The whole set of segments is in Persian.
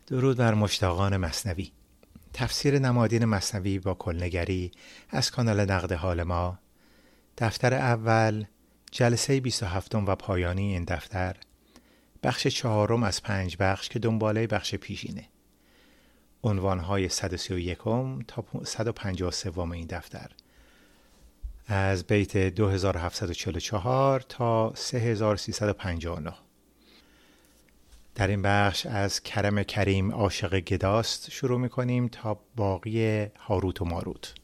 درود بر مشتاقان مثنوی. تفسیر نمادین مثنوی با کلنگری از کانال نقد حال ما. دفتر اول، جلسه 27 و پایانی این دفتر، بخش 4 از 5 بخش که دنباله بخش پیشینه. عنوانهای 131 تا 153 این دفتر، از بیت 2744 تا 3359. در این بخش از کرم کریم عاشق گداست شروع می‌کنیم تا باقی هاروت و ماروت.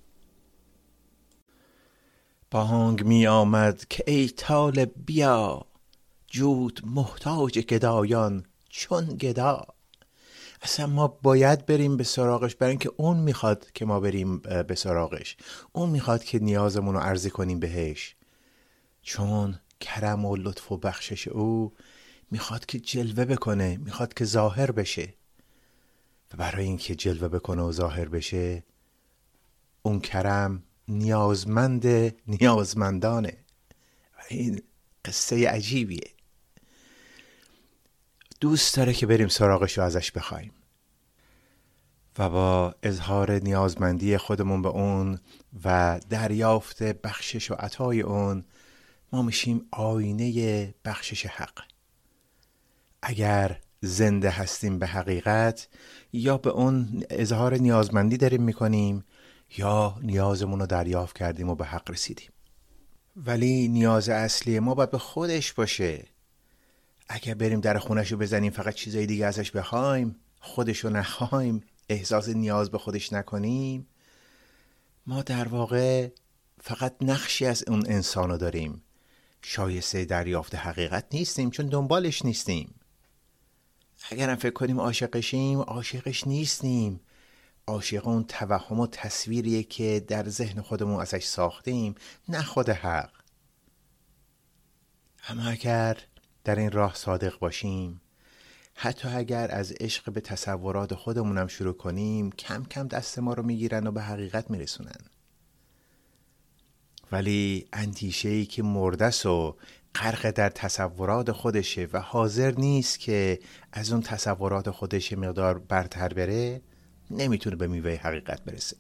بانگ می آمد که ای طالب بیا، جود محتاج گدایان چون گدا. اصلا ما باید بریم به سراغش، برای اینکه اون میخواد که ما بریم به سراغش. اون میخواد که نیازمون رو عرضه کنیم بهش، چون کرم و لطف و بخشش او میخواد که جلوه بکنه، میخواد که ظاهر بشه. و برای اینکه جلوه بکنه و ظاهر بشه، اون کرم نیازمند نیازمندانه. و این قصه عجیبیه. دوست داره که بریم سراغش و ازش بخوایم و با اظهار نیازمندی خودمون به اون و دریافت بخشش و عطای اون، ما میشیم آینه بخشش حق. اگر زنده هستیم به حقیقت، یا به اون اظهار نیازمندی داریم میکنیم، یا نیازمون رو دریافت کردیم و به حق رسیدیم. ولی نیاز اصلی ما باید به خودش باشه. اگر بریم در خونش رو بزنیم، فقط چیزای دیگه ازش بخوایم، خودش رو نخوایم، احساس نیاز به خودش نکنیم، ما در واقع فقط نقشی از اون انسان رو داریم. شایسته دریافت حقیقت نیستیم، چون دنبالش نیستیم. اگرم فکر کنیم عاشقشیم، عاشقش نیستیم. عاشق اون توهم و تصویریه که در ذهن خودمون ازش ساختیم، نه خود حق. اما اگر در این راه صادق باشیم، حتی اگر از عشق به تصورات خودمونم شروع کنیم، کم کم دست ما رو میگیرن و به حقیقت میرسونن. ولی اندیشه‌ای که مردس و غرق در تصورات خودشه و حاضر نیست که از اون تصورات خودش مقدار برتر بره، نمیتونه به میوه حقیقت برسه.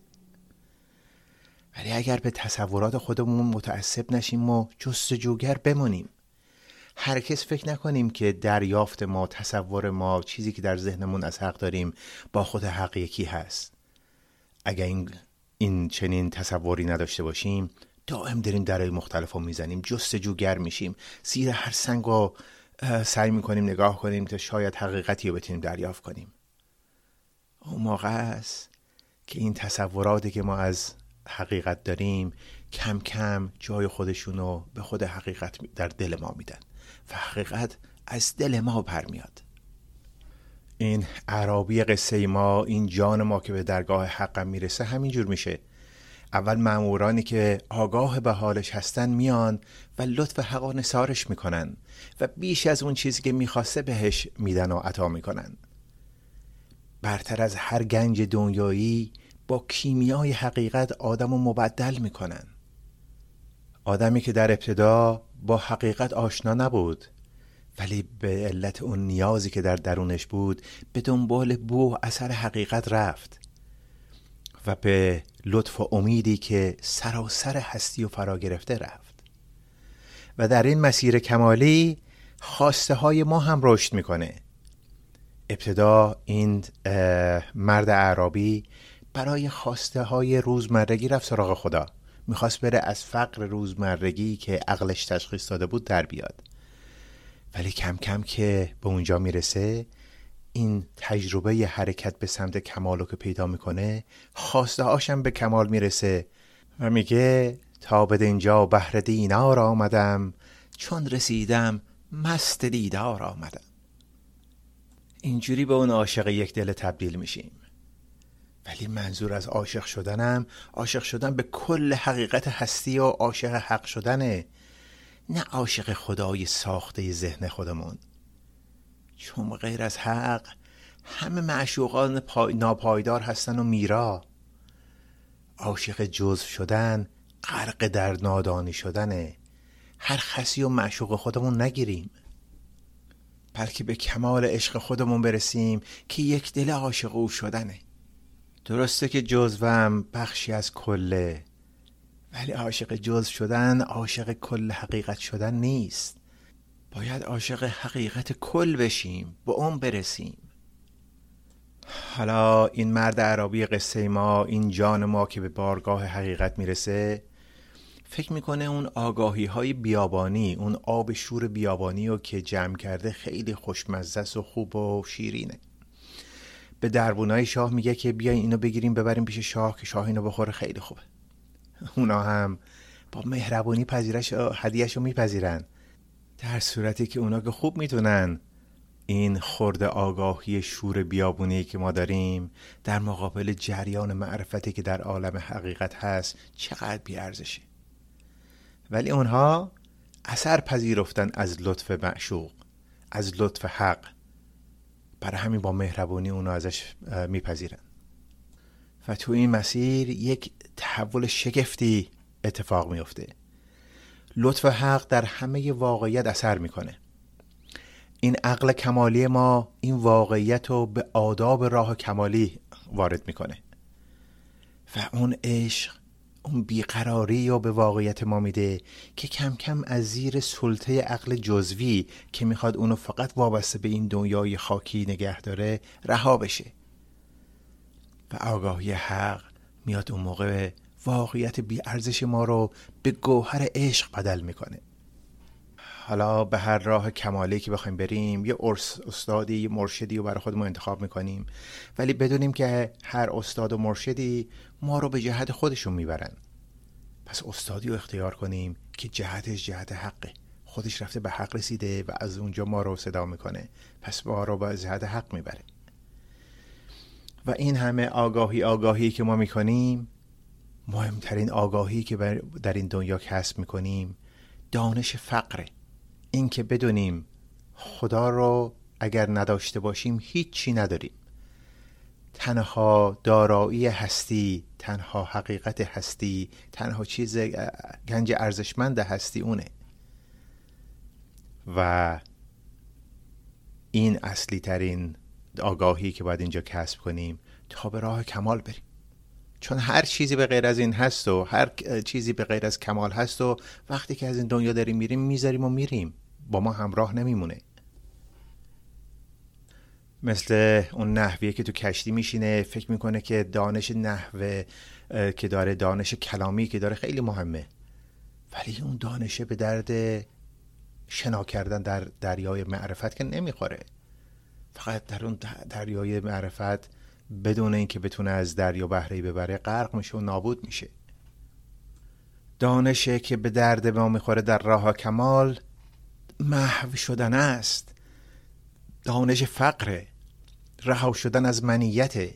ولی اگر به تصورات خودمون متعصب نشیم و جستجوگر بمونیم، هرگز فکر نکنیم که دریافت ما، تصور ما، چیزی که در ذهنمون از حق داریم با خود حق یکی هست. اگر این چنین تصوری نداشته باشیم، دائم داریم درهای مختلف رو میزنیم، جستجوگر میشیم، زیر هر سنگ رو سعی میکنیم نگاه کنیم تا شاید حقیقتی رو بتونیم دریافت کنیم. اون موقع است که این تصوراتی که ما از حقیقت داریم کم کم جای خودشونو به خود حقیقت در دل ما میدن و حقیقت از دل ما برمیاد. این اعرابی قصه ما، این جان ما که به درگاه حقم میرسه، همینجور میشه. اول مأمورانی که آگاه به حالش هستن میان و لطف حق و نثارش میکنن و بیش از اون چیزی که میخواسته بهش میدن و عطا میکنن. برتر از هر گنج دنیایی با کیمیای حقیقت آدمو مبدل میکنن. آدمی که در ابتدا با حقیقت آشنا نبود، ولی به علت اون نیازی که در درونش بود، به دنبال بو اثر حقیقت رفت و به لطف و امیدی که سراسر هستی و فرا گرفته رفت. و در این مسیر کمالی خواسته های ما هم رشد میکنه. ابتدا این مرد اعرابی برای خواسته های روزمرگی رفت سراغ خدا. میخواست بره از فقر روزمرگی که عقلش تشخیص داده بود در بیاد. ولی کم کم که به اونجا میرسه، این تجربه ی حرکت به سمت کمالو که پیدا میکنه، خواسته هاشم به کمال میرسه و میگه تا به اینجا بهر دینار آمدم، چون رسیدم مست دیدار آمدم. اینجوری به اون عاشق یک دل تبدیل میشیم. ولی منظور از عاشق شدنم، عاشق شدن به کل حقیقت هستی و عاشق حق شدنه، نه عاشق خدای ساخته ذهن خودمون. چون غیر از حق همه معشوقان ناپایدار هستن و میرا. عاشق جزو شدن غرق در نادانی شدنه. هر خسی و معشوق خودمون نگیریم. بلکه به کمال عشق خودمون برسیم که یک دل عاشق او شدنه. درسته که جزوم بخشی از کله، ولی عاشق جزو شدن عاشق کل حقیقت شدن نیست. باید عاشق حقیقت کل بشیم، به اون برسیم. حالا این مرد اعرابی قصه ما، این جان ما که به بارگاه حقیقت میرسه، فکر میکنه اون آگاهی های بیابانی، اون آب شور بیابانی رو که جمع کرده خیلی خوشمزه و خوب و شیرینه. به دربونای شاه میگه که بیاین اینو بگیریم ببریم پیش شاه که شاه اینو بخوره، خیلی خوبه. اونا هم با مهربونی هدیه‌اش رو میپذیرن، در صورتی که اونا که خوب میتونن این خرد آگاهی شور بیابونی که ما داریم در مقابل جریان معرفتی که در عالم حقیقت هست چقدر بی‌ارزشه. ولی اونها اثر پذیرفتن از لطف معشوق، از لطف حق، برای همین با مهربونی اونا ازش میپذیرن و تو این مسیر یک تحول شگفتی اتفاق میفته. لطف حق در همه واقعیت اثر میکنه. این عقل کمالی ما این واقعیت رو به آداب راه کمالی وارد میکنه و اون عشق، اون بیقراری رو به واقعیت ما میده که کم کم از زیر سلطه عقل جزوی که میخواد اونو فقط وابسته به این دنیای خاکی نگه داره رها بشه و آگاهی حق میاد اون موقع واقعیت بی‌ارزش ما رو به گوهر عشق بدل میکنه. حالا به هر راه کمالی که بخوایم بریم یه استادی، یه مرشدی رو برای خودمون انتخاب میکنیم، ولی بدونیم که هر استاد و مرشدی ما رو به جهت خودشون میبرن. پس استادی رو اختیار کنیم که جهتش جهت حقه، خودش رفته به حق رسیده و از اونجا ما رو صدا میکنه، پس ما رو به جهت حق میبره. و این همه آگاهی که ما میکنیم، مهمترین آگاهی که در این دنیا کسب میکنیم دانش فقره. این که بدونیم خدا رو اگر نداشته باشیم هیچی نداریم. تنها دارایی هستی، تنها حقیقت هستی، تنها چیز گنج ارزشمند هستی اونه. و این اصلی ترین آگاهی که باید اینجا کسب کنیم تا به راه کمال بریم. چون هر چیزی به غیر از این هست و هر چیزی به غیر از کمال هست و وقتی که از این دنیا داریم میریم میذاریم و میریم، با ما همراه نمیمونه. مثل اون نحویه که تو کشتی میشینه فکر میکنه که دانش نحوه که داره، دانش کلامی که داره خیلی مهمه، ولی اون دانشه به درد شنا کردن در دریای معرفت که نمیخوره. فقط در اون دریای معرفت بدون اینکه بتونه از دریا بهره‌ای ببره غرق میشه و نابود میشه. دانشه که به درد ما میخوره در راه کمال محو شدن است. دانش فقره، رها شدن از منیت،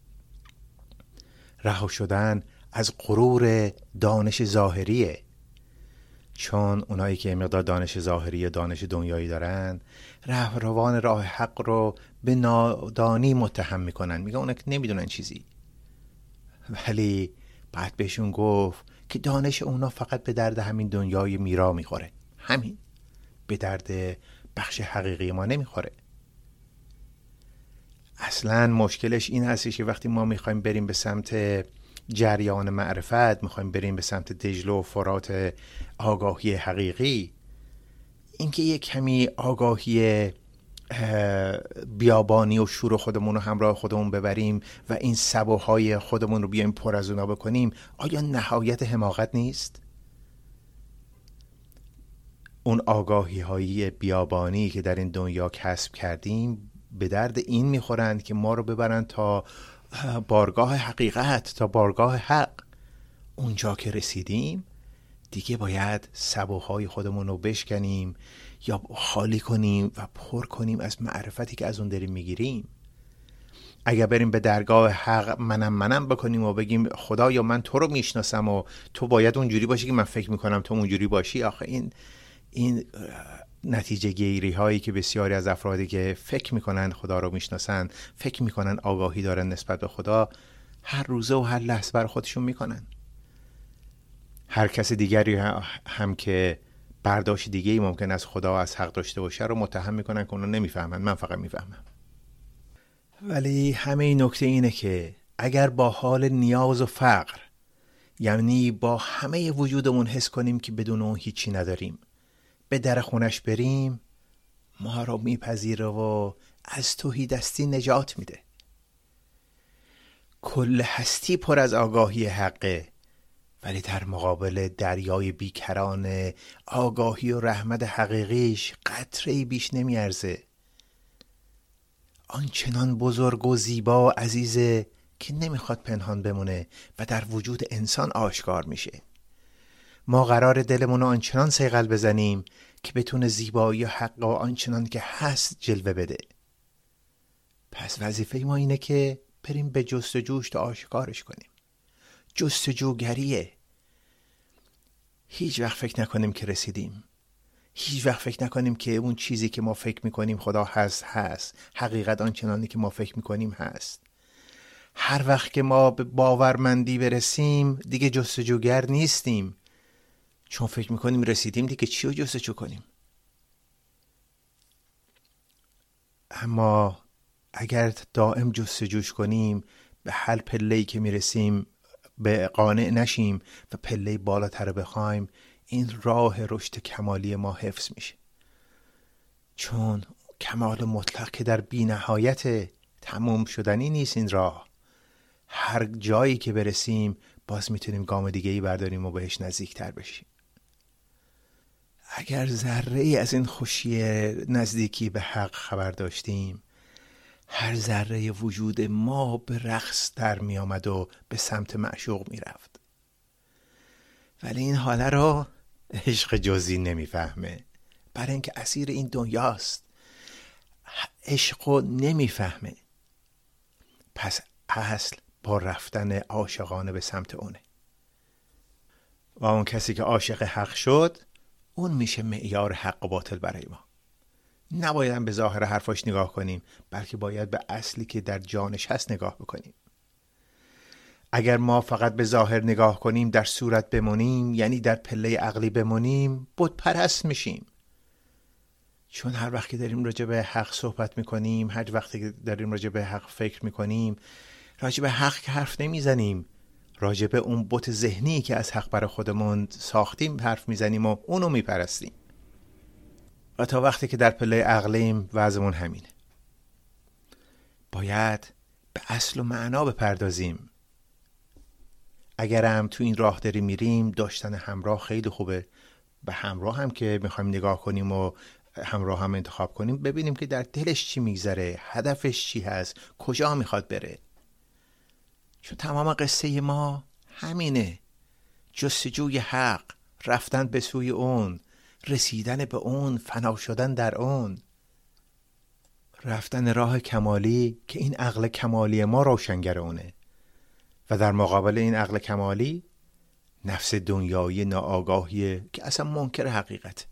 رها شدن از غرور دانش ظاهریه. چون اونایی که مقدار دانش ظاهری، دانش دنیایی دارن، رهروان راه حق رو به نادانی متهم میکنن، میگن اونا که نمیدونن چیزی. ولی بعد بهشون گفت که دانش اونا فقط به درد همین دنیای میرا میخوره، همین، به درد بخش حقیقی ما نمیخوره. اصلا مشکلش این هستش که وقتی ما میخوایم بریم به سمت جریان معرفت، میخوایم بریم به سمت دجله و فرات آگاهی حقیقی، اینکه یک کمی آگاهی بیابانی و شور خودمون رو همراه خودمون ببریم و این سبوهای خودمون رو بیایم پر از اونا بکنیم، آیا نهایت حماقت نیست؟ اون آگاهی های بیابانی که در این دنیا کسب کردیم به درد این میخورند که ما رو ببرن تا بارگاه حقیقت، تا بارگاه حق. اونجا که رسیدیم دیگه باید سبوهای خودمون رو بشکنیم یا خالی کنیم و پر کنیم از معرفتی که از اون داریم میگیریم. اگر بریم به درگاه حق منم بکنیم و بگیم خدایا من تو رو میشناسم و تو باید اونجوری باشی که من فکر میکنم تو اونجوری باشی، آخه این نتیجه گیری هایی که بسیاری از افرادی که فکر میکنن خدا رو میشناسن، فکر میکنن آگاهی دارن نسبت به خدا، هر روزه و هر لحظه برای خودشون میکنن. هر کس دیگری هم که برداشت دیگه ای ممکن از خدا از حق داشته باشه رو متهم میکنن که اونا نمیفهمن، من فقط میفهمم. ولی همه نکته اینه که اگر با حال نیاز و فقر، یعنی با همه وجودمون حس کنیم که بدون اون هیچی نداریم، به در خونش بریم، ما رو میپذیره و از تهیدستی نجات میده. کل هستی پر از آگاهی حقه، ولی در مقابل دریای بیکران آگاهی و رحمت حقیقیش قطره‌ای بیش نمیارزه. آنچنان بزرگ و زیبا و عزیزه که نمیخواد پنهان بمونه و در وجود انسان آشکار میشه. ما قرار دلمون رو آنچنان صیقل بزنیم که بتونه زیبایی و حق و آنچنان که هست جلوه بده. پس وظیفه ما اینه که بریم به جستجوش تا آشکارش کنیم. جستجوگریه. هیچ وقت فکر نکنیم که رسیدیم. هیچ وقت فکر نکنیم که اون چیزی که ما فکر میکنیم خدا هست. حقیقت آنچنانی که ما فکر میکنیم هست. هر وقت که ما به باورمندی برسیم دیگه جستجوگر نیستیم، چون فکر میکنیم رسیدیم، دیگه چی رو جستجو کنیم؟ اما اگر دائم جستجوش کنیم، به هر پله‌ای که میرسیم به قانع نشیم و پله بالاتر بخوایم، این راه رشد کمالی ما حفظ میشه. چون کمال مطلق که در بی نهایت تموم شدنی نیست این راه. هر جایی که برسیم باز میتونیم گام دیگه‌ای برداریم و بهش نزدیکتر بشیم. اگر ذره ای از این خوشی نزدیکی به حق خبر داشتیم، هر ذره وجود ما به رقص در می آمد و به سمت معشوق می رفت. ولی این حاله رو عشق جزئی نمیفهمه، برای اینکه اسیر این دنیاست. عشقو نمیفهمه. پس اصل با رفتن عاشقانه به سمت اونه و اون کسی که عاشق حق شد، اون میشه معیار حق و باطل برای ما. نباید به ظاهر حرفاش نگاه کنیم، بلکه باید به اصلی که در جانش هست نگاه بکنیم. اگر ما فقط به ظاهر نگاه کنیم، در صورت بمونیم، یعنی در پله عقلی بمونیم، بت پرست میشیم. چون هر وقت که داریم راجع به حق صحبت میکنیم، هر وقت که داریم راجع به حق فکر میکنیم، راجع به حق که حرف نمیزنیم، راجع به اون بت ذهنی که از حق برای خودمون ساختیم حرف میزنیم و اونو میپرستیم. و تا وقتی که در پله عقلیم وضعمون همینه. باید به اصل و معنا بپردازیم. اگرم تو این راه داریم میریم، داشتن همراه خیلی خوبه. به همراه هم که میخوایم نگاه کنیم و همراه هم انتخاب کنیم، ببینیم که در دلش چی میگذره، هدفش چی هست، کجا میخواد بره. چون تمام قصه ما همینه. جستجوی حق، رفتن به سوی اون، رسیدن به اون، فنا شدن در اون، رفتن راه کمالی که این عقل کمالی ما روشنگر اونه و در مقابل این عقل کمالی نفس دنیایی ناآگاهیه که اصلا منکر حقیقت.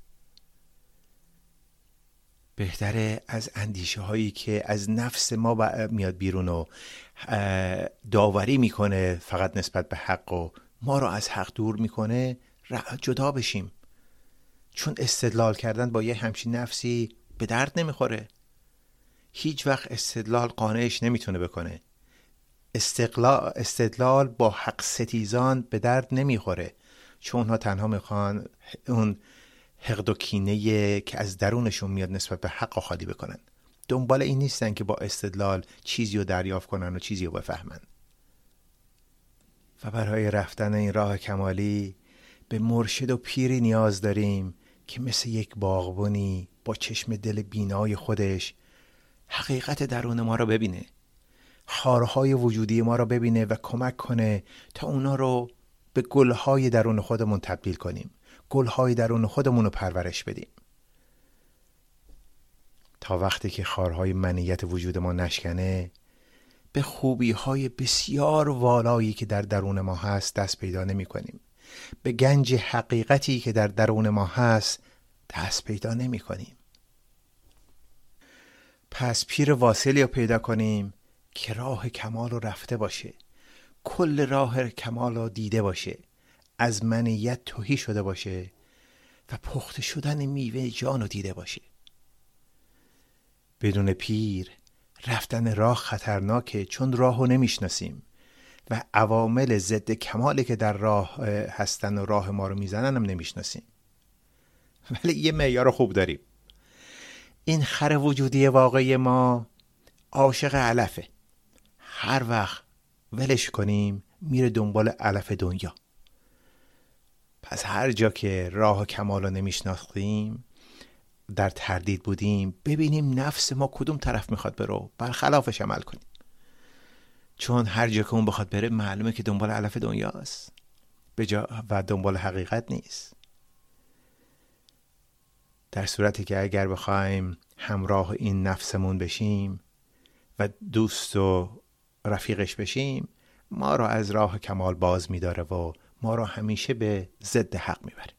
بهتره از اندیشه هایی که از نفس ما میاد بیرون و داوری میکنه فقط نسبت به حق و ما رو از حق دور میکنه جدا بشیم. چون استدلال کردن با یه همچین نفسی به درد نمیخوره. هیچ وقت استدلال قانعش نمیتونه بکنه. استدلال با حق ستیزان به درد نمیخوره، چون اونها تنها میخوان اون حقد و کینه که از درونشون میاد نسبت به حق خالی بکنن. دنبال این نیستن که با استدلال چیزی رو دریافت کنن و چیزی رو بفهمن. و برای رفتن این راه کمالی به مرشد و پیری نیاز داریم که مثل یک باغبونی با چشم دل بینای خودش حقیقت درون ما رو ببینه، خارهای وجودی ما رو ببینه و کمک کنه تا اونا رو به گلهای درون خودمون تبدیل کنیم، گلهای درون خودمون رو پرورش بدیم. تا وقتی که خارهای منیت وجود ما نشکنه، به خوبیهای بسیار والایی که در درون ما هست دست پیدا نمی کنیم. به گنج حقیقتی که در درون ما هست دست پیدا نمی کنیم. پس پیر واصلی رو پیدا کنیم که راه کمال رو رفته باشه، کل راه کمال رو دیده باشه، از منیت تهی شده باشه و پخته شدن میوه جانو دیده باشه. بدون پیر رفتن راه خطرناکه، چون راهو نمیشناسیم و عوامل ضد کمالی که در راه هستن و راه ما رو میزنن هم نمیشناسیم. ولی یه معیار خوب داریم. این خر وجودی واقعی ما عاشق علفه. هر وقت ولش کنیم میره دنبال علف دنیا. پس هر جا که راه کمال رو نمیشناختیم، در تردید بودیم، ببینیم نفس ما کدوم طرف میخواد بره، برخلافش عمل کنیم. چون هر جا که اون بخواد بره معلومه که دنبال علف دنیاست و دنبال حقیقت نیست. در صورتی که اگر بخوایم همراه این نفسمون بشیم و دوست و رفیقش بشیم، ما رو از راه کمال باز می‌داره و ما رو همیشه به ضد حق میبره.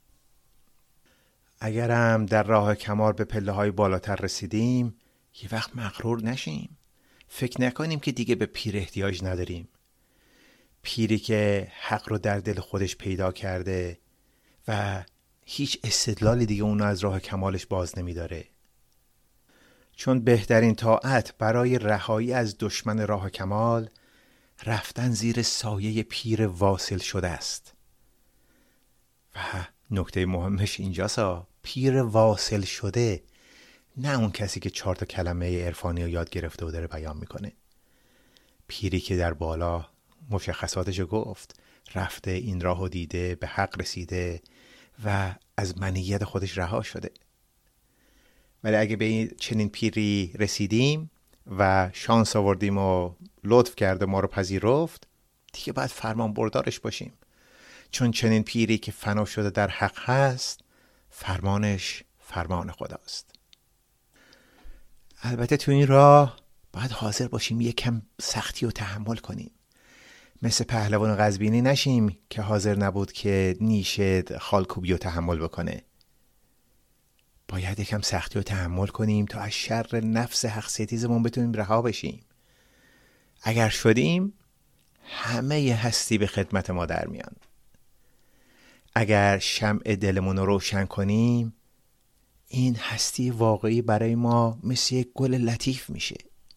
اگرم در راه کمال به پله‌های بالاتر رسیدیم، یه وقت مغرور نشیم. فکر نکنیم که دیگه به پیر احتیاج نداریم. پیری که حق رو در دل خودش پیدا کرده و هیچ استدلالی دیگه اونو از راه کمالش باز نمیداره. چون بهترین طاعت برای رهایی از دشمن راه کمال رفتن زیر سایه پیر واصل شده است. و نکته مهمش اینجاست، پیر واصل شده، نه اون کسی که 4 کلمه عرفانی رو یاد گرفته و داره بیان میکنه. پیری که در بالا مشخصاتشو گفت، رفته این راهو دیده، به حق رسیده و از منیت خودش رها شده. ولی اگه به چنین پیری رسیدیم و شانس آوردیم و لطف کرده ما رو پذیرفت، دیگه باید فرمان بردارش باشیم. چون چنین پیری که فنا شده در حق هست، فرمانش فرمان خداست. البته تو این راه باید حاضر باشیم یکم سختی رو تحمل کنیم. مثل پهلوان قزوینی نشیم که حاضر نبود که نیش خالکوبی رو تحمل بکنه. باید یکم سختی رو تحمل کنیم تا از شر نفس حق ستیزمون بتونیم رها بشیم. اگر شدیم، همه هستی به خدمت ما در میان. اگر شمع دلمون رو روشن کنیم، این هستی واقعی برای ما مثل یک گل لطیف میشه.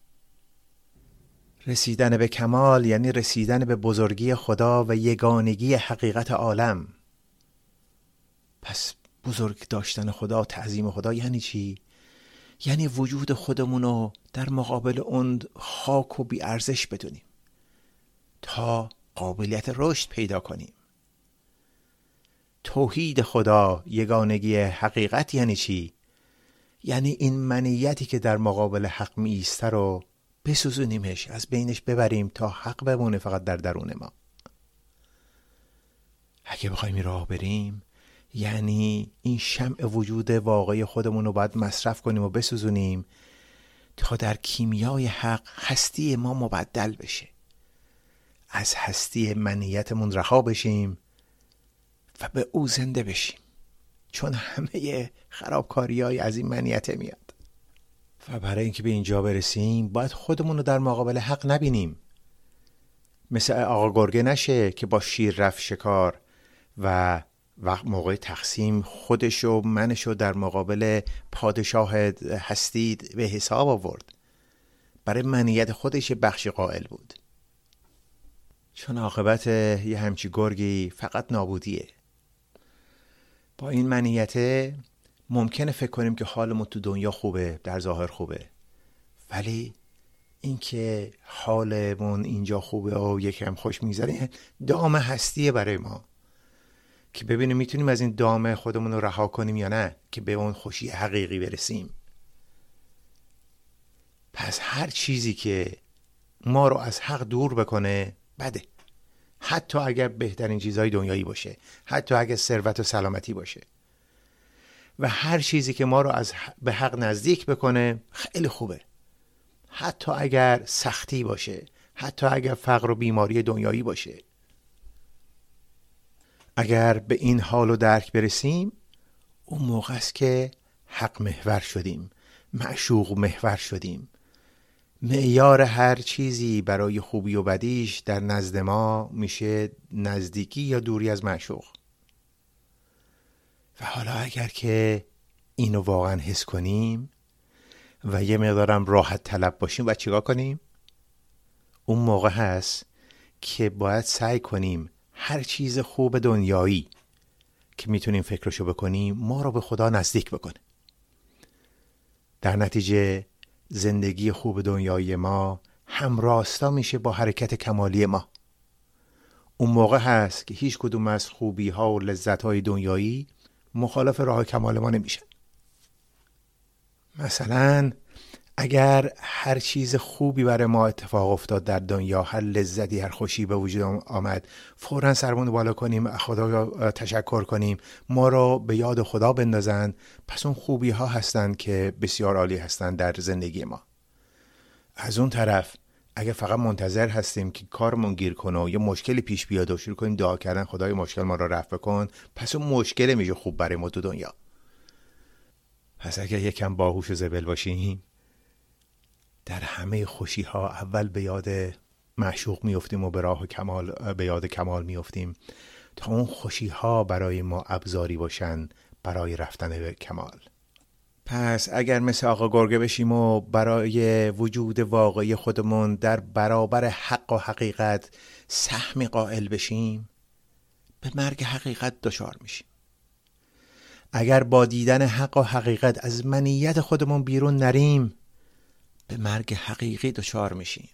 رسیدن به کمال یعنی رسیدن به بزرگی خدا و یگانگی حقیقت عالم. پس بزرگ داشتن خدا، تعظیم خدا یعنی چی؟ یعنی وجود خودمونو در مقابل اون خاک و بی ارزش بدونیم تا قابلیت رشد پیدا کنیم. توحید خدا، یگانگی حقیقت یعنی چی؟ یعنی این منیتی که در مقابل حق می ایسته رو بسوزونیمش، از بینش ببریم تا حق بمونه فقط در درون ما. اگه بخوایم راه بریم، یعنی این شمع وجود واقعی خودمون رو باید مصرف کنیم و بسوزونیم تا در کیمیای حق هستی ما مبدل بشه. از هستی منیتمون رها بشیم و به او زنده بشیم. چون همه خرابکاری‌های از این منیت میاد. و برای اینکه به اینجا برسیم باید خودمون رو در مقابل حق نبینیم. مثل آقا گرگه نشه که با شیر رفت شکار و موقع تقسیم خودش و منش رو در مقابل پادشاه هستی به حساب آورد. برای منیت خودش بخش قائل بود. چون عاقبت یه همچی گرگی فقط نابودیه. با این منیت ممکنه فکر کنیم که حالمون تو دنیا خوبه، در ظاهر خوبه، ولی اینکه حالمون اینجا خوبه و یکم خوش میگذره دام هستیه برای ما که ببینیم میتونیم از این دام خودمون رو رها کنیم یا نه، که به اون خوشی حقیقی برسیم. پس هر چیزی که ما رو از حق دور بکنه بده، حتی اگر بهترین چیزهای دنیایی باشه، حتی اگر ثروت و سلامتی باشه. و هر چیزی که ما رو به حق نزدیک بکنه خیلی خوبه، حتی اگر سختی باشه، حتی اگر فقر و بیماری دنیایی باشه. اگر به این حال و درک برسیم، اون موقع است که حق محور شدیم، معشوق محور شدیم. معیار هر چیزی برای خوبی و بدیش در نزد ما میشه نزدیکی یا دوری از معشوق. و حالا اگر که اینو واقعا حس کنیم و یه مقدارم راحت طلب باشیم و چیکار کنیم؟ اون موقع هست که باید سعی کنیم هر چیز خوب دنیایی که میتونیم فکرشو بکنیم ما رو به خدا نزدیک بکنه. در نتیجه زندگی خوب دنیایی ما همراستا میشه با حرکت کمالی ما. اون موقع هست که هیچ کدوم از خوبی ها و لذت های دنیایی مخالف راه کمال ما نمیشن. مثلا اگر هر چیز خوبی برای ما اتفاق افتاد در دنیا، هر لذتی، هر خوشی به وجود آمد، فوراً سرمون بالا کنیم، خدا تشکر کنیم، ما رو به یاد خدا بندازن، پس اون خوبی ها هستن که بسیار عالی هستن در زندگی ما. از اون طرف اگر فقط منتظر هستیم که کارمون گیر کنه و یه مشکلی پیش بیاد و شروع کنیم دعا کردن خدای مشکل ما رو رفع کن، پس اون مشکل میشه خوب برای ما تو دنیا. پس اگر یکم باهوش و زبل باشیم، در همه خوشی ها اول به یاد معشوق میافتیم و به یاد کمال میافتیم تا اون خوشی ها برای ما ابزاری باشن برای رفتن به کمال. پس اگر مثل آقا گرگه بشیم و برای وجود واقعی خودمون در برابر حق و حقیقت سهمی قائل بشیم، به مرگ حقیقت دچار میشیم. اگر با دیدن حق و حقیقت از منیت خودمون بیرون نریم، به مرگ حقیقی دچار میشیم.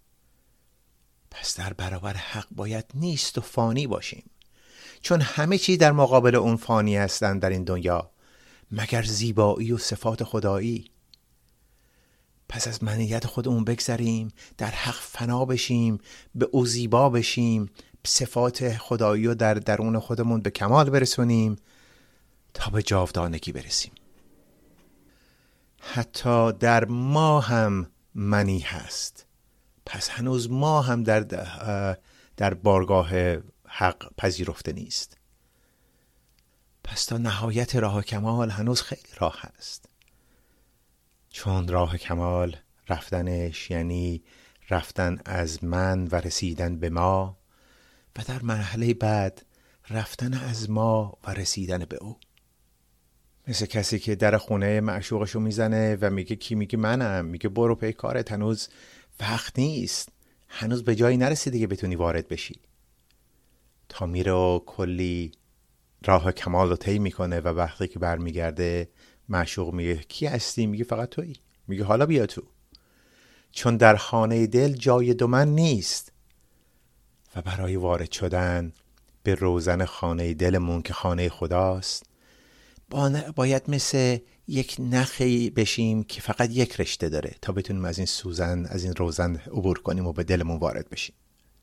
پس در برابر حق باید نیست و فانی باشیم، چون همه چی در مقابل اون فانی هستن در این دنیا مگر زیبایی و صفات خدایی. پس از منیت خودمون بگذریم، در حق فنا بشیم، به او زیبا بشیم، صفات خدایی رو در درون خودمون به کمال برسونیم تا به جاودانگی برسیم. حتی در ما هم منی هست، پس هنوز ما هم در بارگاه حق پذیرفته نیست. پس تا نهایت راه کمال هنوز خیلی راه هست، چون راه کمال رفتنش یعنی رفتن از من و رسیدن به ما، و در مرحله بعد رفتن از ما و رسیدن به او. مثل کسی که در خونه معشوقشو میزنه و میگه کی؟ میگه منم. میگه برو پی کارت، هنوز وقت نیست، هنوز به جایی نرسیده که بتونی وارد بشی. تا میره و کلی راه کمال رو طی میکنه و وقتی که برمیگرده معشوق میگه کی هستی؟ میگه فقط تویی. میگه حالا بیا تو، چون در خانه دل جای دو من نیست. و برای وارد شدن به روزن خانه دلمون که خانه خداست باید مثل یک نخی بشیم که فقط یک رشته داره تا بتونیم از این روزن عبور کنیم و به دلمون وارد بشیم.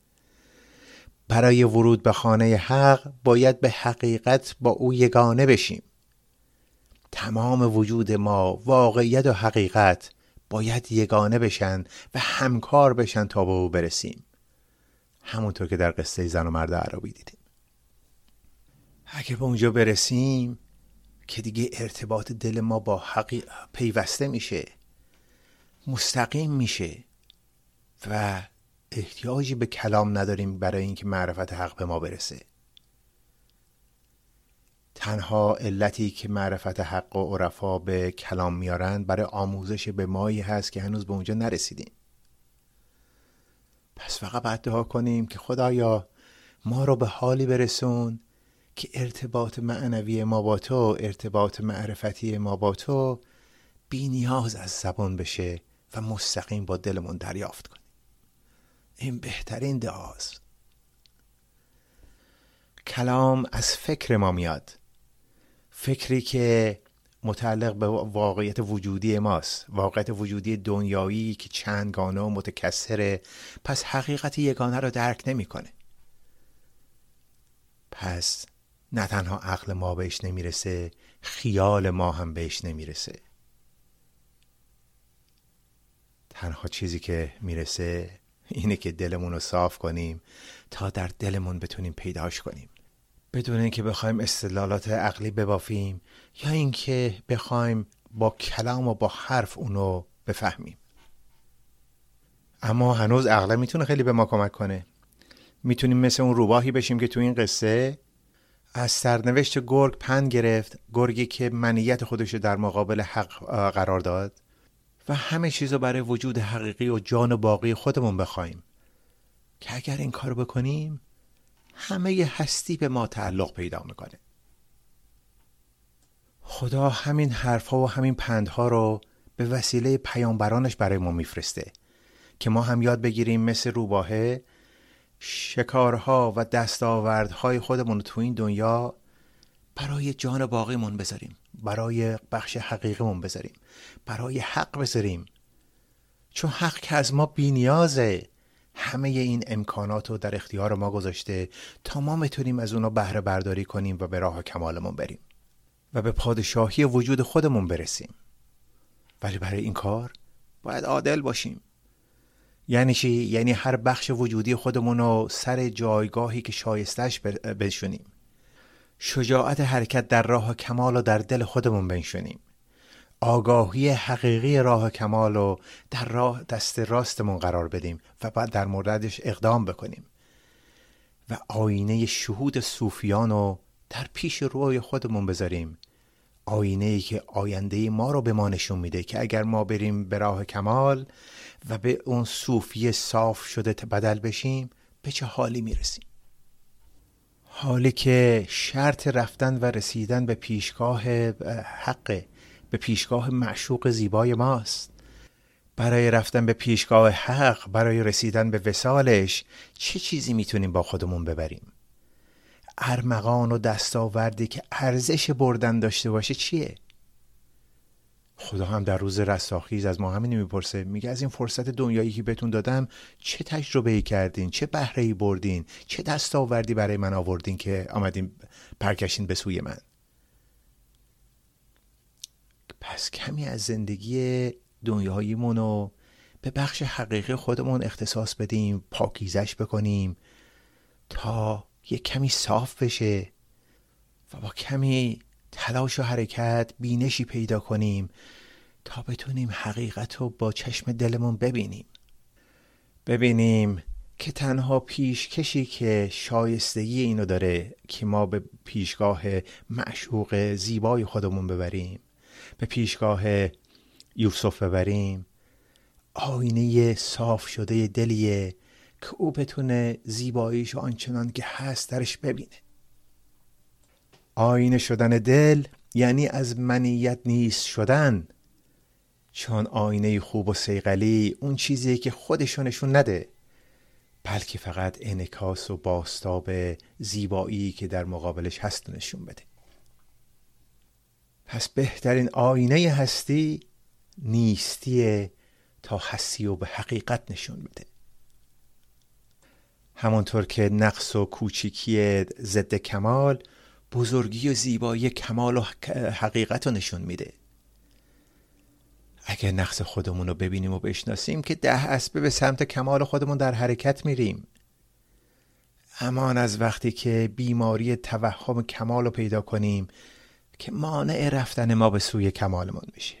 برای ورود به خانه حق باید به حقیقت با او یگانه بشیم. تمام وجود ما، واقعیت و حقیقت باید یگانه بشن و همکار بشن تا به او برسیم. همونطور که در قصه زن و مرد اعرابی دیدیم. اگه به اونجا برسیم که دیگه ارتباط دل ما با حق پیوسته میشه، مستقیم میشه و احتیاجی به کلام نداریم برای اینکه معرفت حق به ما برسه. تنها علتی که معرفت حق و عرفا به کلام میارن برای آموزش به مایی هست که هنوز به اونجا نرسیدیم. پس فقط باید دعا کنیم که خدایا ما رو به حالی برسون که ارتباط معنوی ما با تو، ارتباط معرفتی ما با تو بی نیاز از زبان بشه و مستقیم با دلمون دریافت کنیم. این بهترین دعاست. کلام از فکر ما میاد، فکری که متعلق به واقعیت وجودی ماست، واقعیت وجودی دنیایی که چندگانه و متکثره، پس حقیقت یگانه رو درک نمی‌کنه. پس نه تنها عقل ما بهش نمیرسه، خیال ما هم بهش نمیرسه. تنها چیزی که میرسه اینه که دلمون رو صاف کنیم تا در دلمون بتونیم پیداش کنیم، بدون اینکه بخوایم استدلالات عقلی ببافیم یا اینکه بخوایم با کلام و با حرف اونو بفهمیم. اما هنوز عقل میتونه خیلی به ما کمک کنه. میتونیم مثل اون روباهی بشیم که تو این قصه از سرنوشت گرگ پند گرفت، گرگی که منیت خودشو در مقابل حق قرار داد و همه چیزو برای وجود حقیقی و جان باقی خودمون بخوایم که اگر این کارو بکنیم همه هستی به ما تعلق پیدا میکنه. خدا همین حرفها و همین پندها رو به وسیله پیامبرانش برای ما میفرسته که ما هم یاد بگیریم مثل روباهه شکارها و دستاوردهای خودمون رو تو این دنیا برای جان باقیمون بذاریم، برای بخش حقیقیمون بذاریم، برای حق بذاریم، چون حق که از ما بی نیازه، همه این امکانات رو در اختیار ما گذاشته تا ما بتونیم از اونا بهره برداری کنیم و به راه کمالمون بریم و به پادشاهی وجود خودمون برسیم. ولی برای این کار باید عادل باشیم. یعنی چی؟ یعنی هر بخش وجودی خودمون رو سر جایگاهی که شایستش بنشونیم. شجاعت حرکت در راه کمال رو در دل خودمون بنشونیم. آگاهی حقیقی راه کمال رو در راه دست راستمون قرار بدیم و بعد در موردش اقدام بکنیم و آینه شهود صوفیان رو در پیش روی خودمون بذاریم. آینه‌ای که آینده ما رو به ما نشون میده که اگر ما بریم به راه کمال و به اون صوفی صاف شده بدل بشیم به چه حالی میرسیم. حالی که شرط رفتن و رسیدن به پیشگاه حق، به پیشگاه معشوق زیبای ماست. برای رفتن به پیشگاه حق، برای رسیدن به وصالش چه چیزی میتونیم با خودمون ببریم؟ ارمغان و دستاوردی که ارزش بردن داشته باشه چیه؟ خدا هم در روز رستاخیز از ما همین میپرسه، میگه از این فرصت دنیایی که بهتون دادم چه تجربه‌ای کردین، چه بهره‌ای بردین، چه دستاوردی برای من آوردین که آمدین پرکشین به سوی من. پس کمی از زندگی دنیاییمون رو به بخش حقیقی خودمون اختصاص بدیم، پاکیزش بکنیم تا یک کمی صاف بشه و با کمی تلاش و حرکت بینشی پیدا کنیم تا بتونیم حقیقت رو با چشم دلمون ببینیم که تنها پیشکشی که شایستگی اینو داره که ما به پیشگاه معشوق زیبای خودمون ببریم، به پیشگاه یوسف ببریم، آینه صاف شده دلیه که او بتونه زیباییش آنچنان که هست درش ببینه. آینه شدن دل یعنی از منیت نیست شدن، چون آینه خوب و صیقلی اون چیزیه که خودشو نشون نده، بلکه فقط انعکاس و بازتاب زیبایی که در مقابلش هست نشون بده. پس بهترین آینه هستی نیستیه تا هستی و به حقیقت نشون بده. همونطور که نقص و کوچیکی ضد کمال بزرگی و زیبایی کمال و حقیقت رو نشون میده. اگر نقص خودمون رو ببینیم و بشناسیم که 10 اسبه به سمت کمال خودمون در حرکت میریم. امان از وقتی که بیماری توهم کمال رو پیدا کنیم که مانع رفتن ما به سوی کمالمون میشه.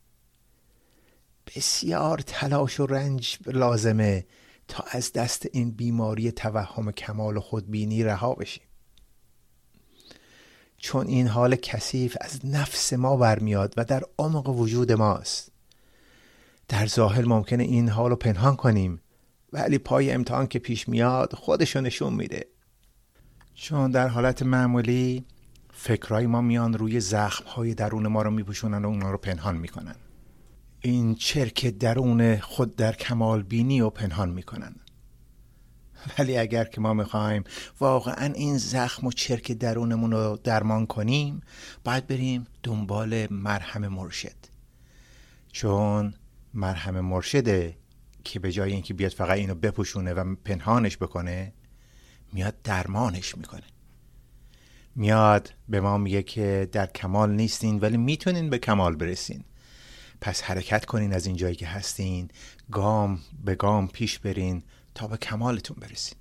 بسیار تلاش و رنج لازمه تا از دست این بیماری توهم کمال و خودبینی رها بشیم، چون این حال کثیف از نفس ما برمیاد و در عمق وجود ماست. در ظاهر ممکنه این حال رو پنهان کنیم، ولی پای امتحان که پیش میاد خودشو نشون میده. چون در حالت معمولی فکرهای ما میان روی زخمهای درون ما رو میپوشونن و اونا رو پنهان میکنن. این چرک درون خود در کمال بینی رو پنهان میکنن. ولی اگر که ما میخوایم واقعا این زخم و چرک درونمون رو درمان کنیم، باید بریم دنبال مرهم مرشد. چون مرهم مرشده که به جای اینکه بیاد فقط اینو بپوشونه و پنهانش بکنه، میاد درمانش میکنه. میاد به ما میگه که در کمال نیستین ولی میتونین به کمال برسین. پس حرکت کنین از این جایی که هستین، گام به گام پیش برین تا به کمالتون برسین.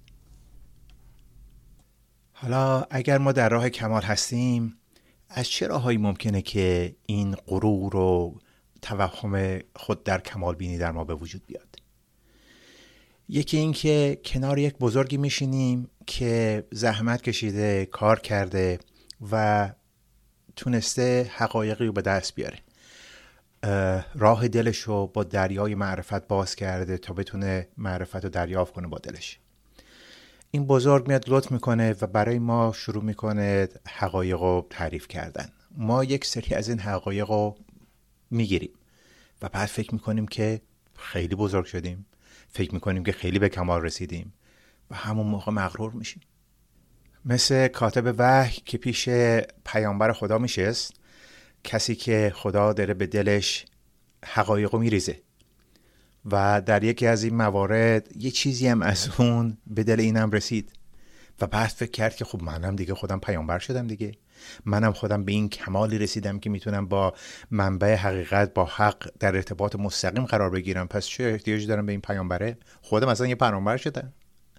حالا اگر ما در راه کمال هستیم، از چه راهایی ممکنه که این غرور و توهم خود در کمال بینی در ما به وجود بیاد؟ یکی این که کنار یک بزرگی میشینیم، که زحمت کشیده، کار کرده و تونسته حقایقی رو به دست بیاره، راه دلش رو با دریای معرفت باز کرده تا بتونه معرفت رو دریافت کنه با دلش. این بزرگ میاد لطف میکنه و برای ما شروع میکنه حقایق رو تعریف کردن. ما یک سری از این حقایق رو میگیریم و بعد فکر میکنیم که خیلی بزرگ شدیم، فکر میکنیم که خیلی به کمال رسیدیم و همون موقع مغرور میشیم. مثل کاتب وحی که پیش پیامبر خدا میشست، کسی که خدا داره به دلش حقایقو میریزه و در یکی از این موارد یه چیزی هم از اون به دل اینم رسید و بعد فکر کرد که خب منم دیگه خودم پیامبر شدم دیگه، منم خودم به این کمالی رسیدم که میتونم با منبع حقیقت، با حق در ارتباط مستقیم قرار بگیرم، پس چه احتیاجی دارم به این پیامبره؟ خودم اصلا یه پیامبر شدم.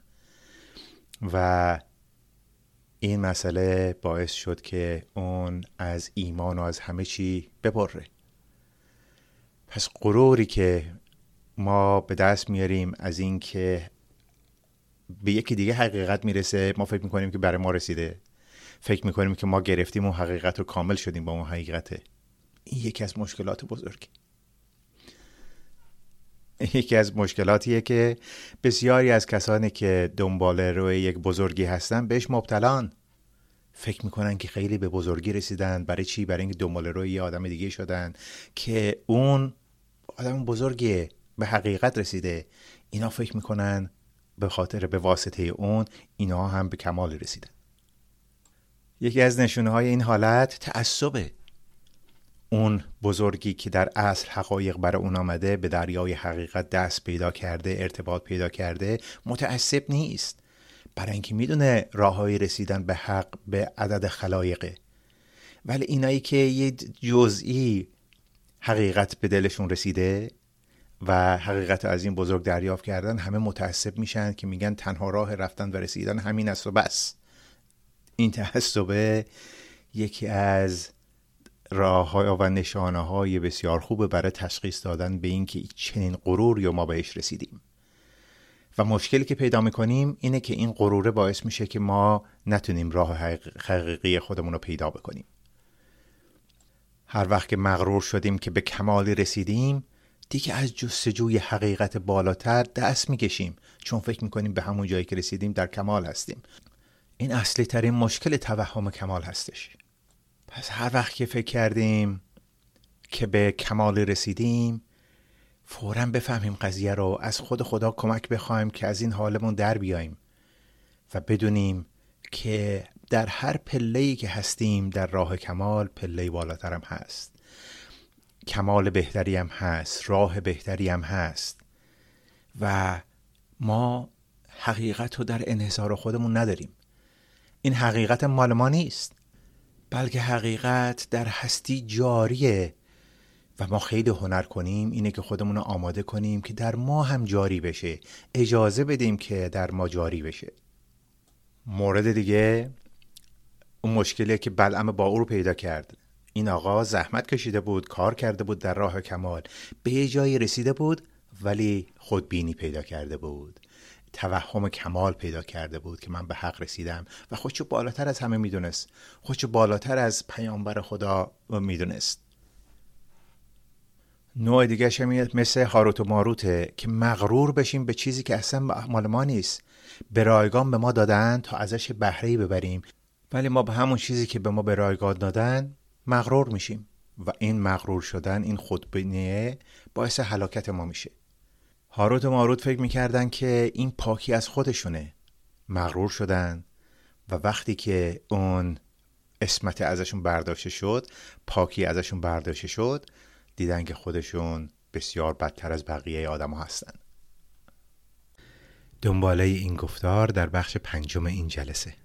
و این مسئله باعث شد که اون از ایمان و از همه چی بپره. پس غروری که ما به دست میاریم از این که به یکی دیگه حقیقت میرسه، ما فکر میکنیم که برای ما رسیده، فکر میکنیم که ما گرفتیم اون حقیقت رو، کامل شدیم با اون حقیقته. این یکی از مشکلات بزرگی، یکی از مشکلاتیه که بسیاری از کسانی که دنبال روی یک بزرگی هستن بهش مبتلان. فکر میکنن که خیلی به بزرگی رسیدن. برای چی؟ برای اینکه دنبال روی یه آدم دیگه شدن که اون آدم بزرگیه، به حقیقت رسیده. اینا فکر میکنن به خاطر به واسطه اون اینا هم به کمال رسیدن. یکی از نشونه های این حالت تعصبه. اون بزرگی که در اصل حقایق برای اون آمده، به دریای حقیقت دست پیدا کرده، ارتباط پیدا کرده، متعصب نیست، برای اینکه میدونه راههای رسیدن به حق به عدد خلایقه. ولی اینایی که یه جزئی حقیقت به دلشون رسیده و حقیقت از این بزرگ دریافت کردن، همه متعصب میشن که میگن تنها راه رفتن و رسیدن همین است و بس. این تعصبه یکی از راه‌های و نشانه‌های بسیار خوبه برای تشخیص دادن به این که چنین غروری ما بهش رسیدیم. و مشکلی که پیدا میکنیم اینه که این غروره باعث میشه که ما نتونیم راه حقیقی خودمون رو پیدا بکنیم. هر وقت که مغرور شدیم که به کمالی رسیدیم، دیگه از جستجوی حقیقت بالاتر دست میکشیم، چون فکر میکنیم به همون جایی که رسیدیم در کمال هستیم. این اصلی ترین مشکل توهم کمال هستش. پس هر وقت که فکر کردیم که به کمال رسیدیم، فوراً بفهمیم قضیه رو، از خود خدا کمک بخوایم که از این حالمون در بیاییم و بدونیم که در هر پله‌ای که هستیم در راه کمال، پله‌ای بالاتر هم هست، کمال بهتری هم هست، راه بهتری هم هست و ما حقیقت رو در انحصار خودمون نداریم. این حقیقت مال ما نیست، بلکه حقیقت در هستی جاریه و ما خیلی هنر کنیم اینه که خودمون رو آماده کنیم که در ما هم جاری بشه، اجازه بدیم که در ما جاری بشه. مورد دیگه اون مشکلیه که بلعم باور پیدا کرد. این آقا زحمت کشیده بود، کار کرده بود در راه کمال، به یه جایی رسیده بود، ولی خودبینی پیدا کرده بود، توهم کمال پیدا کرده بود که من به حق رسیدم و خودشو بالاتر از همه میدونست، خودشو بالاتر از پیامبر خدا میدونست. نوع دیگه شمیه مثل هاروت و ماروته که مغرور بشیم به چیزی که اصلا مال ما نیست. به رایگان به ما دادن تا ازش بهره‌ای ببریم، ولی ما به همون چیزی که به ما به رایگان دادن مغرور میشیم و این مغرور شدن، این خودبینیه باعث هلاکت ما میشه. هاروت و ماروت فکر میکردن که این پاکی از خودشونه، مغرور شدن و وقتی که اون عصمت ازشون برداشته شد، پاکی ازشون برداشته شد، دیدن که خودشون بسیار بدتر از بقیه آدم ها هستن. دنباله این گفتار در بخش 5 این جلسه.